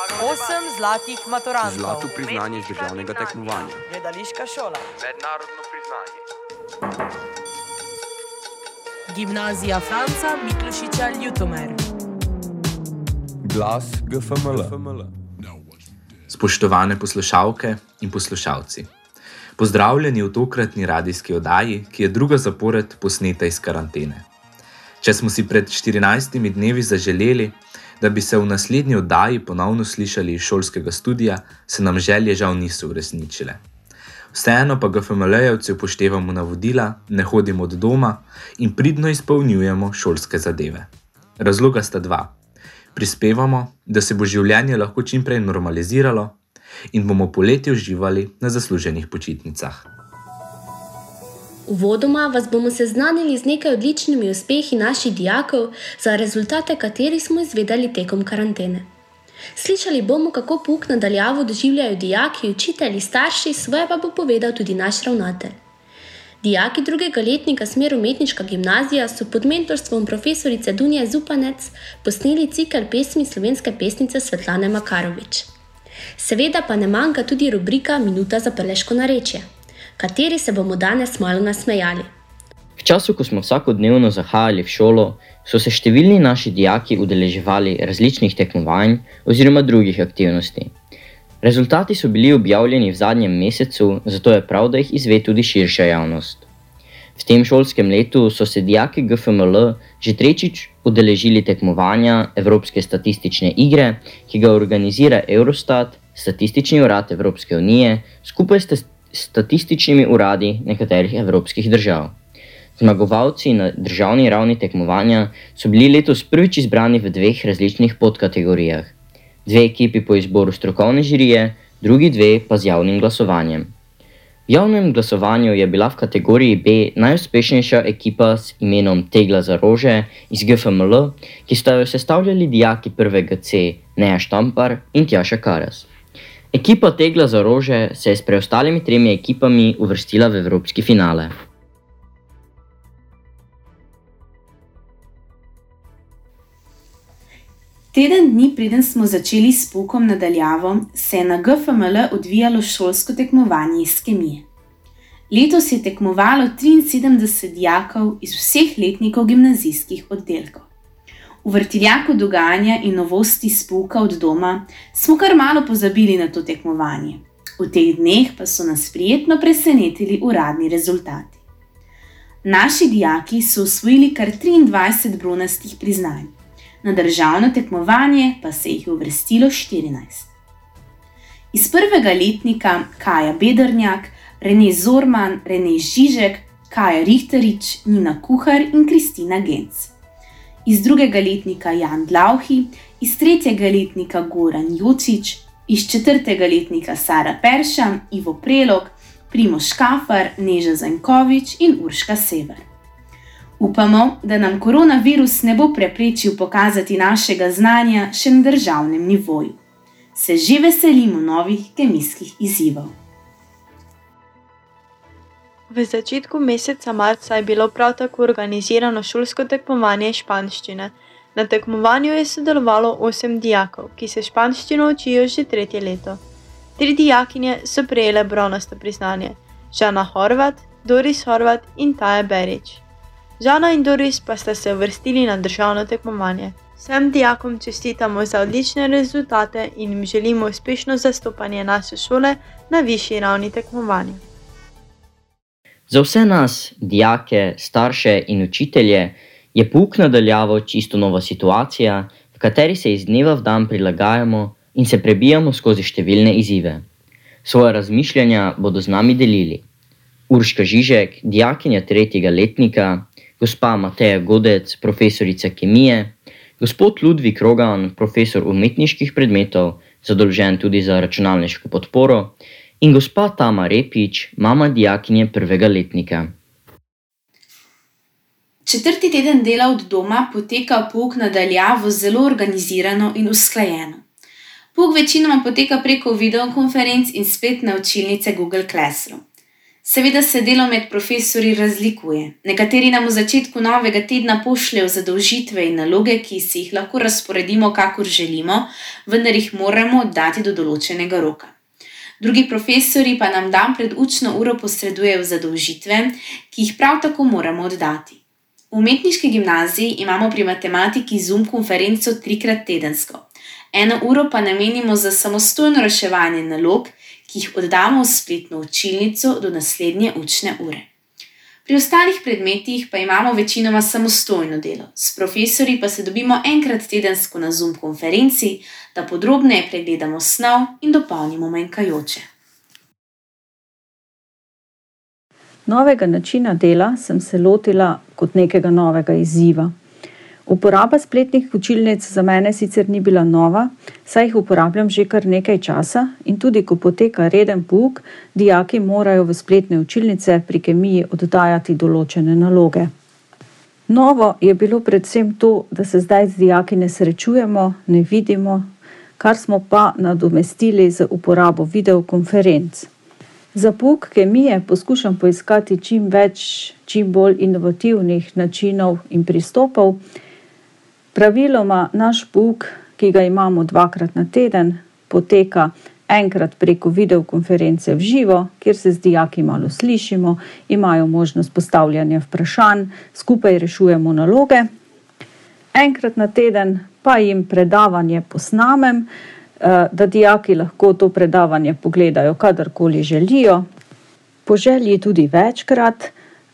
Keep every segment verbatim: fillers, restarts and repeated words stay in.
Osem zlatih maturantov. Zlato priznanje z državnega tekmovanja. Gledališka šola. Mednarodno priznanje. Gimnazija Franca Miklošiča Ljutomer. Glas G F M L. Spoštovane poslušalke in poslušalci. Pozdravljeni v tokratni radijski oddaji, ki je druga zapored posneta iz karantene. Če smo si pred štirinajstimi dnevi zaželeli, da bi se v naslednji oddaji ponovno slišali iz šolskega studija, se nam želje žal niso uresničile. Vseeno pa G F M L-jevci upoštevamo navodila, ne hodimo od doma in pridno izpolnjujemo šolske zadeve. Razloga sta dva. Prispevamo, da se bo življenje lahko čimprej normaliziralo in bomo poleti uživali na zasluženih počitnicah. Uvodoma vas bomo seznanili z nekaj odličnimi uspehi naših dijakov, za rezultate katerih smo izvedeli tekom karantene. Slišali bomo, kako pouk na daljavo doživljajo dijaki, učitelji, starši, svoje pa bo povedal tudi naš ravnatelj. Dijaki drugega letnika smer umetniška gimnazija so pod mentorstvom profesorice Dunje Zupanec posneli cikel pesmi slovenske pesnice Svetlane Makarovič. Seveda pa ne manjka tudi rubrika Minuta za prleško narečje, kateri se bomo danes malo nasmejali. V času, ko smo vsakodnevno zahajali v šolo, so se številni naši dijaki udeleževali različnih tekmovanj oziroma drugih aktivnosti. Rezultati so bili objavljeni v zadnjem mesecu, zato je prav, da jih izve tudi širša javnost. V tem šolskem letu so se dijaki G F M L že tretjič udeležili tekmovanja Evropske statistične igre, ki ga organizira Eurostat, Statistični urad Evropske unije, skupaj s statističnimi uradi nekaterih evropskih držav. Zmagovalci na državni ravni tekmovanja so bili letos prvič izbrani v dveh različnih podkategorijah. Dve ekipi po izboru strokovne žirije, drugi dve pa z javnim glasovanjem. V javnem glasovanju je bila v kategoriji B najuspešnejša ekipa s imenom Tegla za rože iz G F M L, ki sta jo sestavljali dijaki prvega C Neja Štampar in Tjaša Karas. Ekipa Tegla za rože se je s preostalimi tremi ekipami uvrstila v evropski finale. Teden dni preden smo začeli s poukom na daljavo, se je na G F M L odvijalo šolsko tekmovanje iz kemije. Letos je tekmovalo triinsedemdeset dijakov iz vseh letnikov gimnazijskih oddelkov. V vrtiljaku dogajanja in novosti s pouka od doma smo kar malo pozabili na to tekmovanje. V teh dneh pa so nas prijetno presenetili uradni rezultati. Naši dijaki so osvojili kar triindvajset bronastih priznanj. Na državno tekmovanje pa se jih je uvrstilo štirinajst. Iz prvega letnika Kaja Bedrnjak, Rene Zorman, Rene Žižek, Kaja Rihterič, Nina Kuhar in Kristina Genc. Iz drugega letnika Jan Dlauhi, iz tretjega letnika Goran Jocič, iz četrtega letnika Sara Perša, Ivo Prelog, Primož Škafar, Neža Zankovič in Urška Sever. Upamo, da nam koronavirus ne bo preprečil pokazati našega znanja še na državnem nivoju. Se že veselimo novih kemijskih izzivov. V začetku meseca marca je bilo prav tako organizirano šolsko tekmovanje španščine. Na tekmovanju je sodelovalo osem dijakov, ki se španščino učijo že tretje leto. Tri dijakinje so prejele bronasto priznanje: Žana Horvat, Doris Horvat in Taja Berič. Žana in Doris pa sta se uvrstili na državno tekmovanje. Vsem dijakom čestitamo za odlične rezultate in jim želimo uspešno zastopanje naše šole na višji ravni tekmovanja. Za vse nas, dijake, starše in učitelje, je pouk na daljavo čisto nova situacija, v kateri se iz dneva v dan prilagajamo in se prebijamo skozi številne izzive. Svoja razmišljanja bodo z nami delili Urška Žižek, dijakinja tretjega letnika, gospa Mateja Godec, profesorica kemije, gospod Ludvik Rogan, profesor umetniških predmetov, zadolžen tudi za računalniško podporo, in gospa Tama Repič, mama dijakinje prvega letnika. Četrti teden dela od doma poteka pouk na daljavo zelo organizirano in usklajeno. Pouk večinoma poteka preko videokonferenc in spletne učilnice Google Classroom. Seveda se delo med profesorji razlikuje. Nekateri nam v začetku novega tedna pošljejo zadolžitve in naloge, ki si jih lahko razporedimo, kakor želimo, vendar jih moramo oddati do določenega roka. Drugi profesorji pa nam dan pred učno uro posredujejo zadolžitve, ki jih prav tako moramo oddati. V umetniški gimnaziji imamo pri matematiki Zoom konferenco trikrat tedensko. Eno uro pa namenimo za samostojno reševanje nalog, ki jih oddamo v spletno učilnico do naslednje učne ure. Pri ostalih predmetih pa imamo večinoma samostojno delo. S profesorji pa se dobimo enkrat tedensko na Zoom konferenci, da podrobneje pregledamo snov in dopolnimo manjkajoče. Novega načina dela sem se lotila kot nekega novega izziva. Uporaba spletnih učilnic za mene sicer ni bila nova, saj jih uporabljam že kar nekaj časa in tudi ko poteka reden pouk, dijaki morajo v spletne učilnice pri kemiji oddajati določene naloge. Novo je bilo predvsem to, da se zdaj z dijaki ne srečujemo, ne vidimo, kar smo pa nadomestili z uporabo videokonferenc. Za pouk kemije poskušam poiskati čim več, čim bolj inovativnih načinov in pristopov. Praviloma naš pouk, ki ga imamo dvakrat na teden, poteka enkrat preko videokonference v živo, kjer se z dijaki malo slišimo, imajo možnost postavljanja vprašanj, skupaj rešujemo naloge. Enkrat na teden pa jim predavanje posnamem, da dijaki lahko to predavanje pogledajo kadarkoli želijo, po želji tudi večkrat,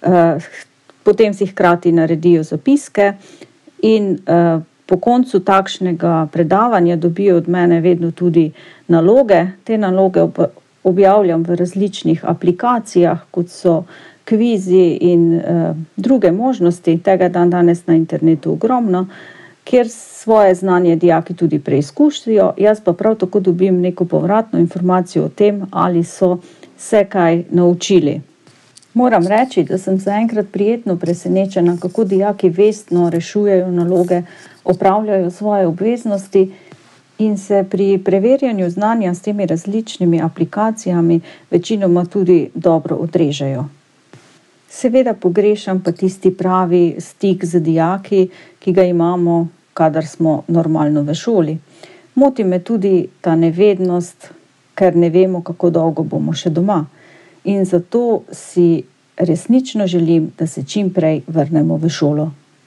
potem si hkrati naredijo zapiske in po koncu takšnega predavanja dobijo od mene vedno tudi naloge. Te naloge objavljam v različnih aplikacijah, kot so kvizi in druge možnosti, tega dan danes na internetu ogromno, kjer svoje znanje dijaki tudi preizkusijo, jaz pa prav tako dobim neko povratno informacijo o tem, ali so se kaj naučili. Moram reči, da sem zaenkrat prijetno presenečena, kako dijaki vestno rešujejo naloge, opravljajo svoje obveznosti in se pri preverjanju znanja s temi različnimi aplikacijami večinoma tudi dobro odrežejo. Seveda pogrešam pa tisti pravi stik z dijaki, ki ga imamo, kadar smo normalno v šoli. Moti me tudi ta nevednost, ker ne vemo, kako dolgo bomo še doma. In zato si resnično želim, da se čim prej vrnemo v šolo.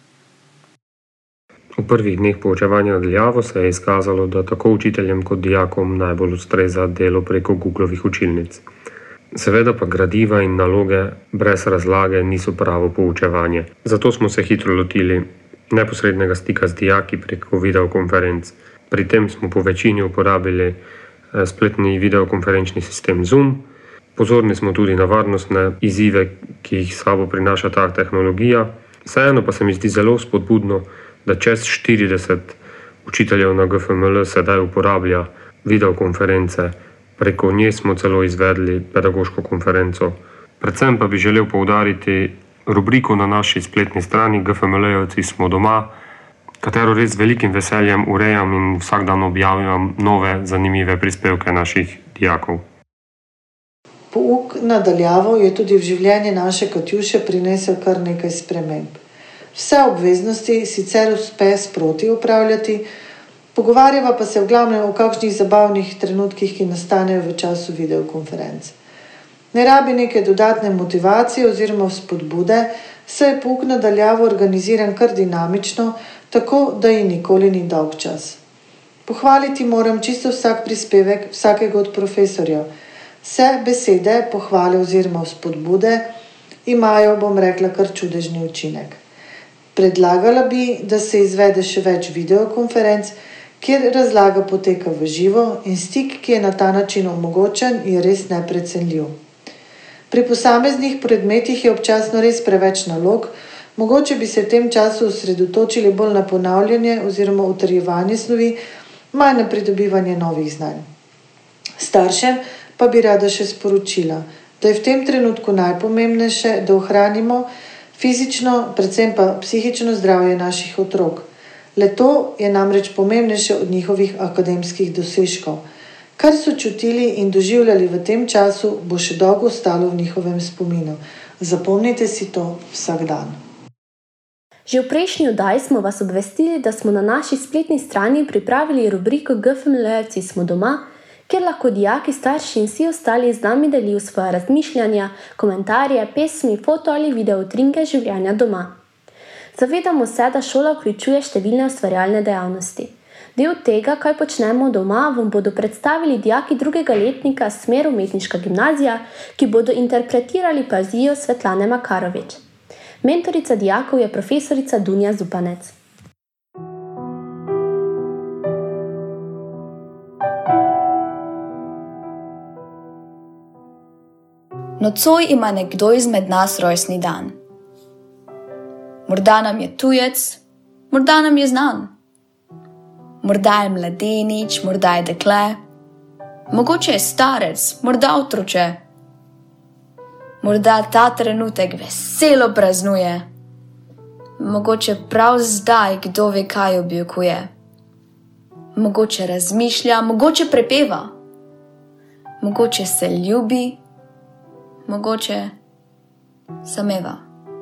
V prvih dneh poučevanja na daljavo se je izkazalo, da tako učiteljem kot dijakom najbolj ustreza delo preko Googlovih učilnic. Seveda pa gradiva in naloge brez razlage niso pravo poučevanje. Zato smo se hitro lotili neposrednega stika z dijaki preko videokonferenc. Pri tem smo po večini uporabili spletni videokonferenčni sistem Zoom. Pozorni smo tudi na varnostne izzive, ki jih sabo prinaša ta tehnologija. Vseeno pa se mi zdi zelo spodbudno, da čez štirideset učiteljev na G F M L sedaj uporablja videokonference. Preko nje smo celo izvedli pedagoško konferenco. Predvsem pa bi želel poudariti rubriko na naši spletni strani G F M L-jevci smo doma, katero res z velikim veseljem urejam in vsak dan objavljam nove zanimive prispevke naših dijakov. Pouk na daljavo je tudi v življenje naše Katjuše prinesel kar nekaj sprememb. Vse obveznosti sicer uspe sproti upravljati, pogovarjava pa se v glavnem o kakšnih zabavnih trenutkih, ki nastanejo v času videokonferenc. Ne rabi neke dodatne motivacije oziroma spodbude, saj je pouk na daljavo organiziran kar dinamično, tako da ji nikoli ni dolg čas. Pohvaliti moram čisto vsak prispevek vsakega od profesorjev. Vse besede, pohvale oziroma spodbude imajo, bom rekla, kar čudežni učinek. Predlagala bi, da se izvede še več videokonferenc, kjer razlaga poteka v živo in stik, ki je na ta način omogočen, je res neprecenljiv. Pri posameznih predmetih je občasno res preveč nalog, mogoče bi se v tem času osredotočili bolj na ponavljanje oziroma utrjevanje snovi, manj na pridobivanje novih znanj. Staršem pa bi rada še sporočila, da je v tem trenutku najpomembnejše, da ohranimo fizično, predvsem pa psihično zdravje naših otrok. Le to je namreč pomembnejše od njihovih akademskih dosežkov. Kar so čutili in doživljali v tem času, bo še dolgo ostalo v njihovem spominu. Zapomnite si to vsak dan. Že v prejšnji oddaji smo vas obvestili, da smo na naši spletni strani pripravili rubriko G F M L-jevci smo doma, kjer lahko dijaki, starši in vsi ostali z nami delijo svoje razmišljanja, komentarje, pesmi, foto ali video utrinke življenja doma. Zavedamo se, da šola vključuje številne ustvarjalne dejavnosti. Del tega, kaj počnemo doma, vam bodo predstavili dijaki drugega letnika smer Umetniška gimnazija, ki bodo interpretirali poezijo Svetlane Makarovič. Mentorica dijakov je profesorica Dunja Zupanec. Nocoj ima nekdo izmed nas rojstni dan. Morda nam je tujec, morda nam je znan. Morda je mladenič, morda je dekle, mogoče je starec, morda otroče. Morda ta trenutek veselo praznuje, mogoče prav zdaj kdo ve kaj objokuje. Mogoče razmišlja, mogoče prepeva, mogoče se ljubi, mogoče sameva.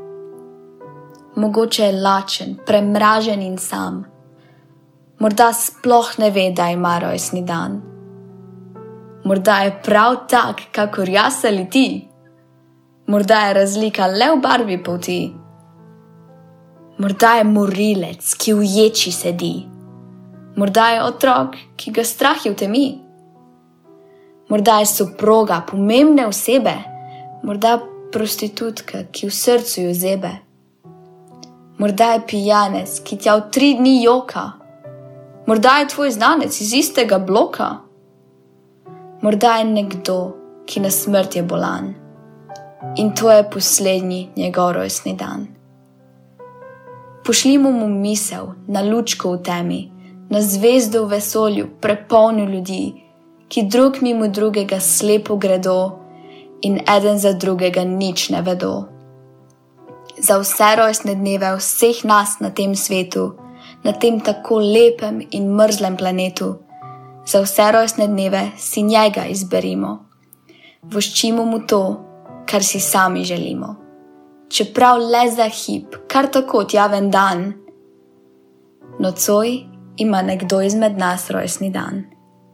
Mogoče je lačen, premražen in sam. Morda sploh ne ve, da ima rojstni dan. Morda je prav tak, kakor jaz ali ti. Morda je razlika le v barvi polti. Morda je morilec, ki v ječi sedi. Morda je otrok, ki ga strah je v temi. Morda je soproga pomembne osebe. Morda prostitutka, ki v srcu jo zebe. Morda je pijanec, ki tja v tri dni joka. Morda je tvoj znanec iz istega bloka. Morda je nekdo, ki na smrt je bolan. In to je poslednji njegov rojstni dan. Pošljimo mu misel na lučko v temi, na zvezdo v vesolju, prepolnju ljudi, ki drug mimo drugega slepo gredo in eden za drugega nič ne vedo. Za vse rojstne dneve vseh nas na tem svetu, na tem tako lepem in mrzlem planetu, za vse rojstne dneve si njega izberimo. Voščimo mu to, kar si sami želimo. Čeprav le za hip, kar tako tjaven dan, nocoj ima nekdo izmed nas rojstni dan.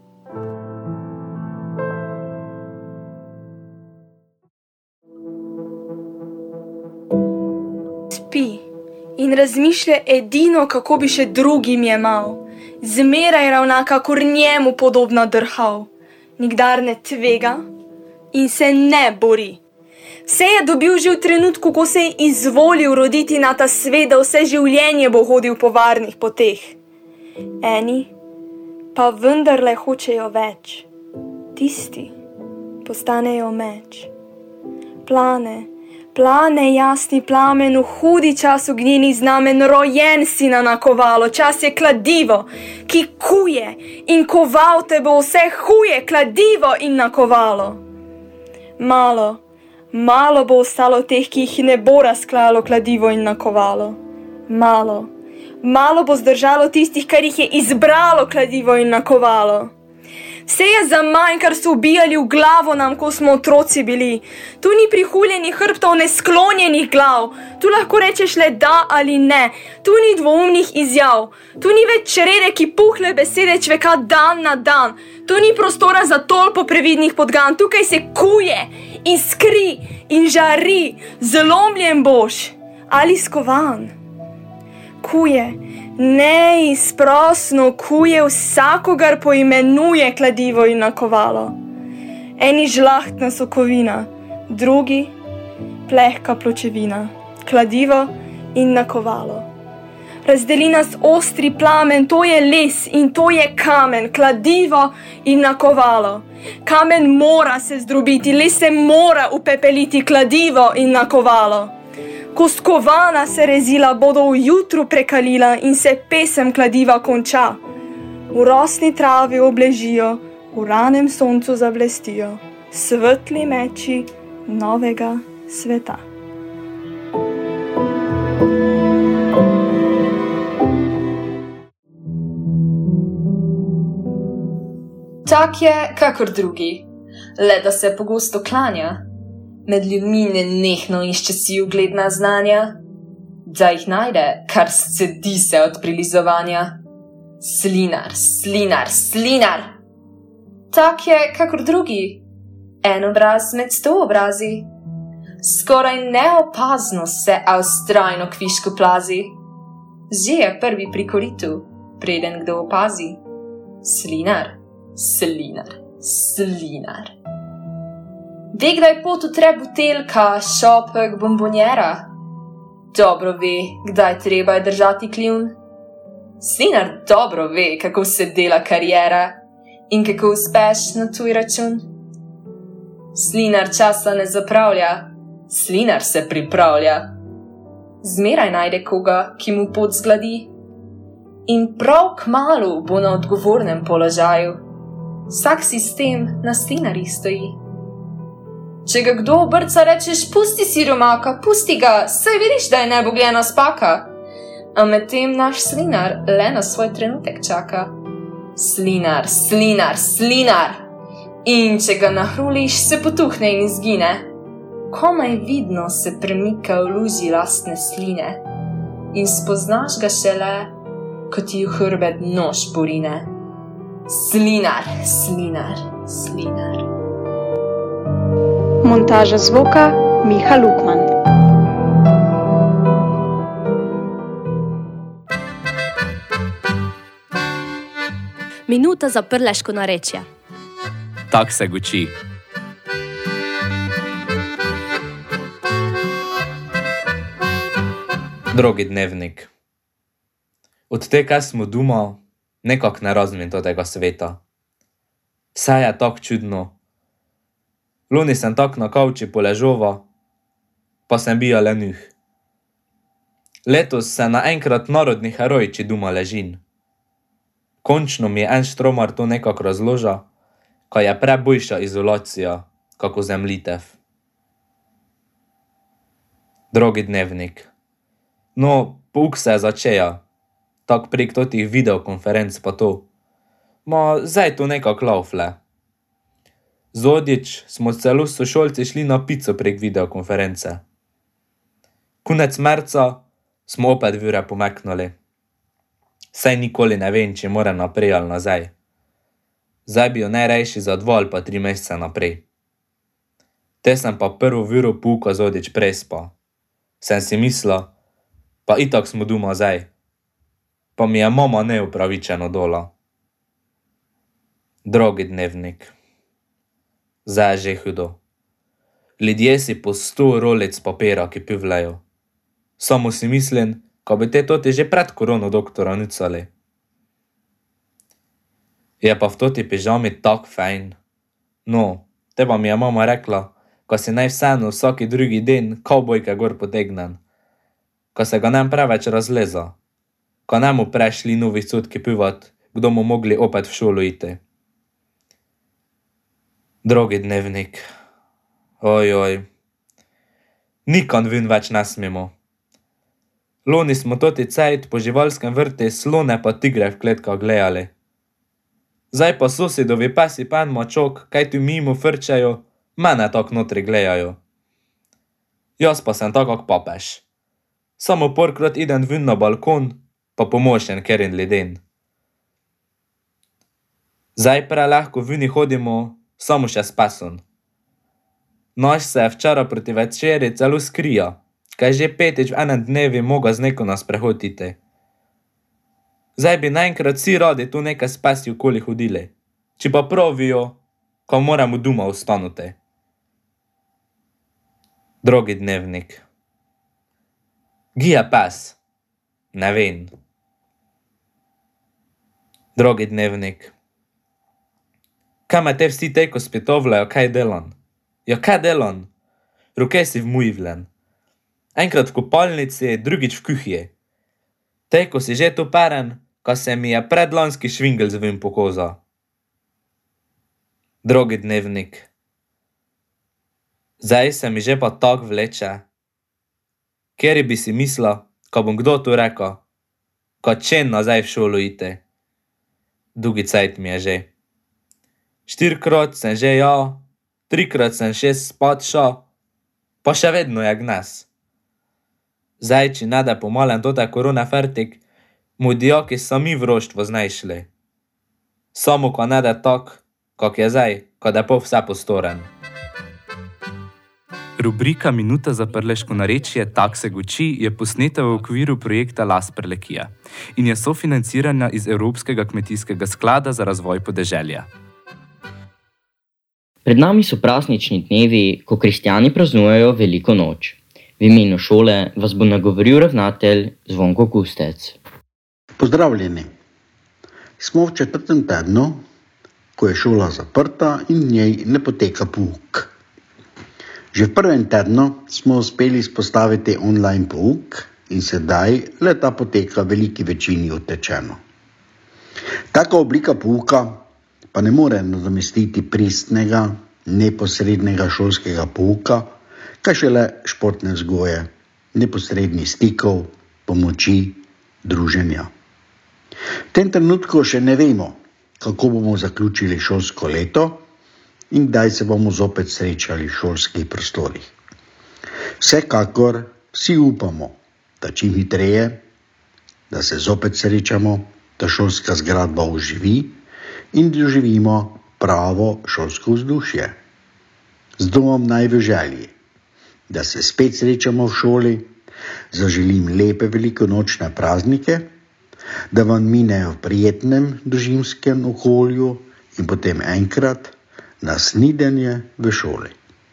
Spi in razmišlja edino, kako bi še drugim jemal. Zmeraj ravna, kakor njemu podobno drhal. Nikdar ne tvega in se ne bori. Vse je dobil že v trenutku, ko se je izvolil roditi na ta svet, da vse življenje bo hodil po varnih poteh. Eni pa vendarle hočejo več. Tisti postanejo meč. Plane, plane jasni plamen, v hudi čas ognjeni znamen, rojen si na nakovalo, čas je kladivo, ki kuje in koval te bo vse huje, kladivo in nakovalo. Malo, malo bo ostalo teh, ki jih ne bo razklalo kladivo in nakovalo. Malo, malo bo zdržalo tistih, kar jih je izbralo kladivo in nakovalo. Vse je za manj, kar so ubijali v glavo nam, ko smo otroci bili. Tu ni prihuljenih hrbtov, nesklonjenih glav. Tu lahko rečeš le da ali ne. Tu ni dvoumnih izjav. Tu ni več črede, ki puhle besede čveka dan na dan. Tu ni prostora za tolpo previdnih podgan. Tukaj se kuje, iskri in žari. Zlomljen boš ali skovan. Kuje. Neizprosno kuje vsakogar poimenuje kladivo in nakovalo. Eni žlahtna sokovina, drugi plehka pločevina, kladivo in nakovalo. Razdeli nas ostri plamen, to je les in to je kamen, kladivo in nakovalo. Kamen mora se zdrobiti, les se mora upepeliti, kladivo in nakovalo. Ko skovana se rezila, bodo v jutru prekalila in se pesem kladiva konča. V rosni travi obležijo, v ranem soncu zablestijo, svetli meči novega sveta. Tak je, kakor drugi, le da se pogosto klanja. Med ljudmi nenehno išče si ugledna znanja, da jih najde, kar scedi se od prilizovanja. Slinar, slinar, slinar! Tak je, kakor drugi, en obraz med sto obrazi. Skoraj neopazno se avstrajno kvišku plazi. Že je prvi pri koritu, preden kdo opazi. Slinar, slinar, slinar. Ve, kdaj pot utre buteljka, šopek, bombonjera. Dobro ve, kdaj treba je držati kljun. Slinar dobro ve, kako se dela kariera in kako uspeš na tuj račun. Slinar časa ne zapravlja, slinar se pripravlja. Zmeraj najde koga, ki mu pot zgladi. In prav kmalu bo na odgovornem položaju. Vsak sistem na slinarjih stoji. Če ga kdo obrca, rečeš, pusti si romaka, pusti ga, saj vidiš, da je nebogljena spaka. A medtem naš slinar le na svoj trenutek čaka. Slinar, slinar, slinar! In če ga nahruliš, se potuhne in izgine. Komaj vidno se premika v luži lastne sline. In spoznaš ga šele, ko ti v hrbet nož porine. Slinar, slinar, slinar. Montaža zvoka Miha Lukman. Minuta za prleško narečje. Tak se guči. Drogi dnevnik. Od tega smo doma, nekak ne razumem tega sveta. Vse je tak čudno. Loni sem tak na kavči poležova, pa sem bija lenuh. Letos se naenkrat narodni heroj, če doma ležin. Končno mi je en štromar to nekak razloža, kaj je prebojša izolacija, kako zemljitev. Drogi dnevnik. No, pouk se je začeja, tak prek totih videokonferenc pa to. Ma, zdaj to nekak laufle. Zodič smo celo s sošolci šli na pico prek videokonference. Konec marca smo opet vire pomeknuli. Saj nikoli ne vem, če mora naprej ali nazaj. Zdaj bi jo najrejši za dva ali pa tri mesece naprej. Te sem pa prvo viro pouka zodič prespa. Sem si mislila, pa itak smo doma zdaj. Pa mi je mama neupravičeno dola. Drogi dnevnik. Zdaj je že hudo. Ljudje si po sto rolic papira, ki pivlejo. Samo si mislim, ko bi te toti že pred korono doktora nucali. Je pa v toti pižami tak fajn. No, te pa mi je mama rekla, ko si naj vseeno vsaki drugi den kavbojke gor potegnen. Ko se ga nem preveč razleza. Ko nemu prešli novi sutki pivat, kdo mu mogli opet v šolo iti. Drogi dnevnik. Ojoj. Nikam ven več ne smemo. Loni smo toti cajt po živalskem vrti slone pa tigre v kletkah gledali. Zdaj pa sosedovi pesi pa en mačok, kaj tu mimo frčajo, mene tak notri gledajo. Jaz pa sem takak papež. Samo porkrat idem ven na balkon, pa pomošen kerin leden. Zdaj prelahko veni hodimo, samo še s pesom. Naš se je včera proti večeri celo skrija, kaj že petič v enem dnevi moga z neko nas prehoditi. Zdaj bi naenkrat vsi radi tu nekaj s pesi okoli hodili, če pa pravijo, ko moramo doma ostanuti. Drogi dnevnik. Gije pes? Ne vem. Drogi dnevnik. Kaj me te vsi teko spitovljajo, kaj delan? Ja, kaj delan? Roke si vmujvlen. Enkrat v kopalnici, drugič v kuhji. Teko si že to peren, ko se mi je predlanski švingel zvim pokoza. Drogi dnevnik. Zdaj se mi že pa tak vleče. Kjeri bi si misla, ko bom kdo to rekel, ko čen nazaj v šolo iti. Dugi cajt mi je že. Štirikrat sem že ja, trikrat sem šest spat ša, pa še vedno je gnes. Zdaj, či ne da pomalem tote korone fertik, mu dijaki sami v roštvo znajšli. Samo ko ne da tak, kak je zdaj, kad je pol vse postoren. Rubrika Minuta za prleško narečje Tak se guči je posneta v okviru projekta Las Prlekija in je sofinancirana iz Evropskega kmetijskega sklada za razvoj podeželja. Pred nami so praznični dnevi, ko kristjani praznujejo Veliko noč. V imenu šole vas bo nagovoril ravnatelj Zvonko Kustec. Pozdravljeni. Smo v četrtem tednu, ko je šola zaprta in v njej ne poteka pouk. Že v prvem tednu smo uspeli izpostaviti online pouk in sedaj le ta poteka v veliki večini utečeno. Taka oblika pouka pa ne more nadomestiti pristnega, neposrednega šolskega pouka, kaj šele športne vzgoje, neposrednih stikov, pomoči, druženja. V tem trenutku še ne vemo, kako bomo zaključili šolsko leto in kdaj se bomo zopet srečali v šolskih prostorih. Vsekakor vsi upamo, da čim hitreje, da se zopet srečamo, da šolska zgradba oživi in doživimo pravo šolsko vzdušje. Z domom naj v želji, da se spet srečamo v šoli, zaželim lepe velikonočne praznike, da vam minejo v prijetnem družinskem okolju in potem enkrat na snidenje v šoli.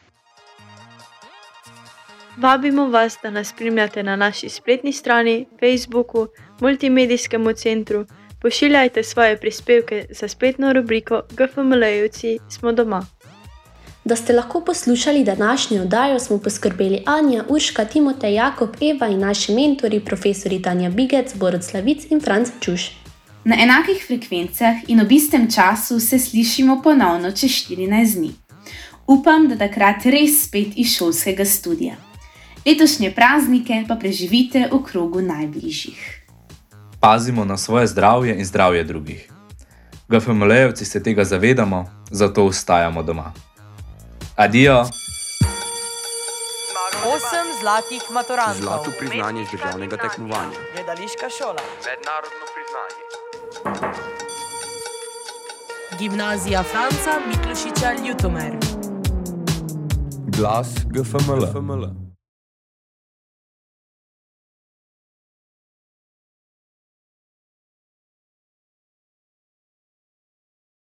Vabimo vas, da nas spremljate na naši spletni strani, Facebooku, multimedijskemu centru, pošiljajte svoje prispevke za spletno rubriko GFML-jevci smo doma. Da ste lahko poslušali današnjo oddajo, smo poskrbeli Anja, Urška, Timotej, Jakob, Eva in naši mentori, profesori Tanja Bigec, Borut Slavic in Franc Čuš. Na enakih frekvencah in ob istem času se slišimo ponovno čez štirinajst dni. Upam, da takrat res spet iz šolskega studia. Letošnje praznike pa preživite v krogu najbližjih. Pazimo na svoje zdravje in zdravje drugih. GFML-jevci se tega zavedamo, zato ostajamo doma. Adijo! Osem zlatih maturantov. Zlato priznanje z državnega tekmovanja. Gledališka šola. Mednarodno priznanje. Gimnazija Franca Miklošiča Ljutomer. Glas G F M L.